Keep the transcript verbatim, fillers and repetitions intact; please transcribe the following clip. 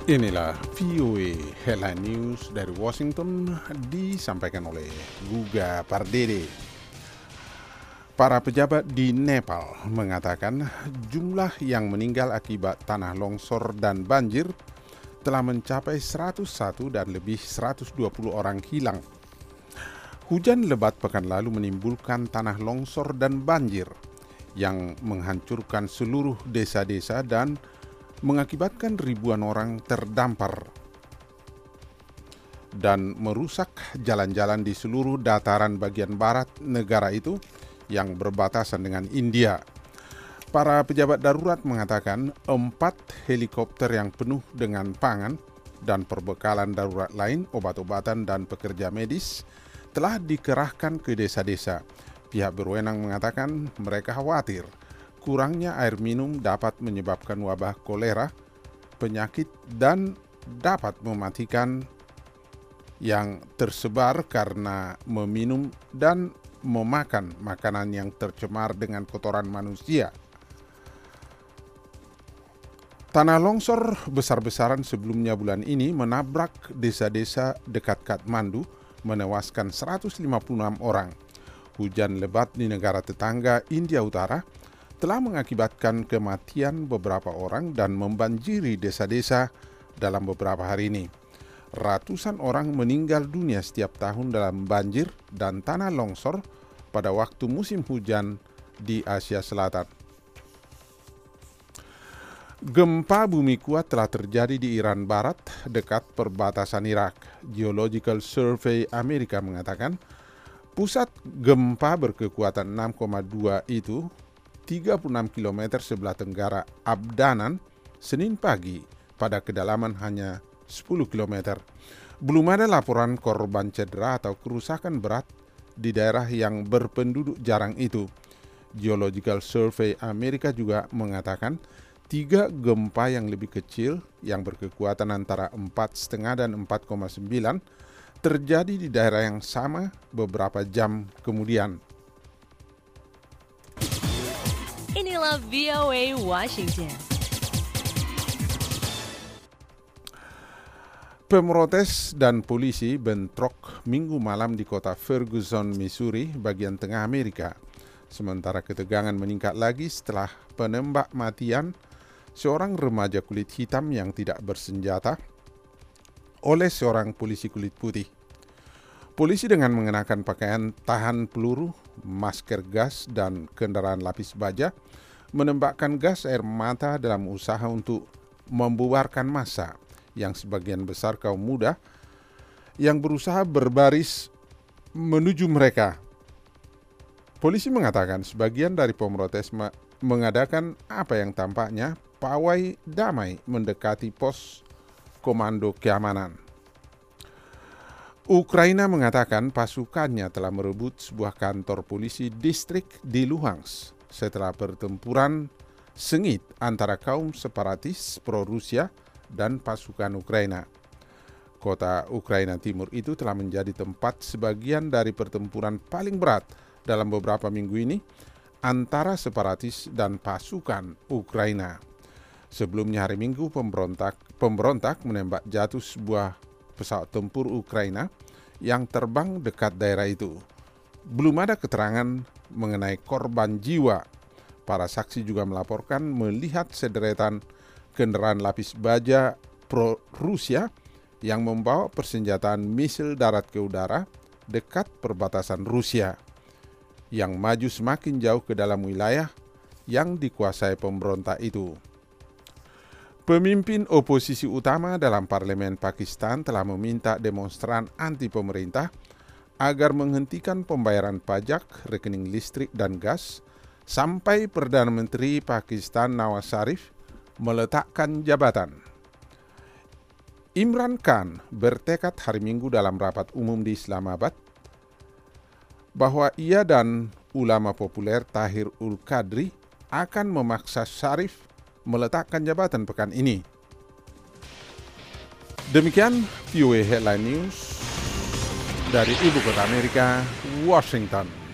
Inilah V O A Headline News dari Washington disampaikan oleh Guga Pardede. Para pejabat di Nepal mengatakan jumlah yang meninggal akibat tanah longsor dan banjir telah mencapai seratus satu dan lebih seratus dua puluh orang hilang. Hujan lebat pekan lalu menimbulkan tanah longsor dan banjir yang menghancurkan seluruh desa-desa dan mengakibatkan ribuan orang terdampar dan merusak jalan-jalan di seluruh dataran bagian barat negara itu yang berbatasan dengan India. Para pejabat darurat mengatakan empat helikopter yang penuh dengan pangan dan perbekalan darurat lain, obat-obatan dan pekerja medis telah dikerahkan ke desa-desa. Pihak berwenang mengatakan mereka khawatir kurangnya air minum dapat menyebabkan wabah kolera, penyakit, dan dapat mematikan yang tersebar karena meminum dan memakan makanan yang tercemar dengan kotoran manusia. Tanah longsor besar-besaran sebelumnya bulan ini menabrak desa-desa dekat Kathmandu, menewaskan seratus lima puluh enam orang. Hujan lebat di negara tetangga India Utara telah mengakibatkan kematian beberapa orang dan membanjiri desa-desa dalam beberapa hari ini. Ratusan orang meninggal dunia setiap tahun dalam banjir dan tanah longsor pada waktu musim hujan di Asia Selatan. Gempa bumi kuat telah terjadi di Iran Barat dekat perbatasan Irak. Geological Survey Amerika mengatakan pusat gempa berkekuatan enam koma dua itu tiga puluh enam kilometer sebelah tenggara Abdanan, Senin pagi pada kedalaman hanya sepuluh kilometer. Belum ada laporan korban cedera atau kerusakan berat di daerah yang berpenduduk jarang itu. Geological Survey Amerika juga mengatakan tiga gempa yang lebih kecil yang berkekuatan antara empat koma lima dan empat koma sembilan terjadi di daerah yang sama beberapa jam kemudian. Inilah V O A Washington. Pemrotes dan polisi bentrok Minggu malam di kota Ferguson, Missouri, bagian tengah Amerika. Sementara ketegangan meningkat lagi setelah penembak matian seorang remaja kulit hitam yang tidak bersenjata oleh seorang polisi kulit putih. Polisi dengan mengenakan pakaian tahan peluru, masker gas, dan kendaraan lapis baja menembakkan gas air mata dalam usaha untuk membubarkan massa yang sebagian besar kaum muda yang berusaha berbaris menuju mereka. Polisi mengatakan sebagian dari pemrotes mengadakan apa yang tampaknya pawai damai mendekati pos komando keamanan. Ukraina mengatakan pasukannya telah merebut sebuah kantor polisi distrik di Luhansk setelah pertempuran sengit antara kaum separatis pro-Rusia dan pasukan Ukraina. Kota Ukraina Timur itu telah menjadi tempat sebagian dari pertempuran paling berat dalam beberapa minggu ini antara separatis dan pasukan Ukraina. Sebelumnya hari Minggu pemberontak, pemberontak menembak jatuh sebuah pesawat tempur Ukraina yang terbang dekat daerah itu. Belum ada keterangan mengenai korban jiwa. Para saksi juga melaporkan melihat sederetan kendaraan lapis baja pro-Rusia yang membawa persenjataan misil darat ke udara dekat perbatasan Rusia, yang maju semakin jauh ke dalam wilayah yang dikuasai pemberontak itu. Pemimpin oposisi utama dalam parlemen Pakistan telah meminta demonstran anti pemerintah agar menghentikan pembayaran pajak, rekening listrik dan gas sampai Perdana Menteri Pakistan Nawaz Sharif meletakkan jabatan. Imran Khan bertekad hari Minggu dalam rapat umum di Islamabad bahwa ia dan ulama populer Tahir ul Qadri akan memaksa Sharif meletakkan jabatan pekan ini. Demikian V O A Headline News dari Ibu Kota Amerika, Washington.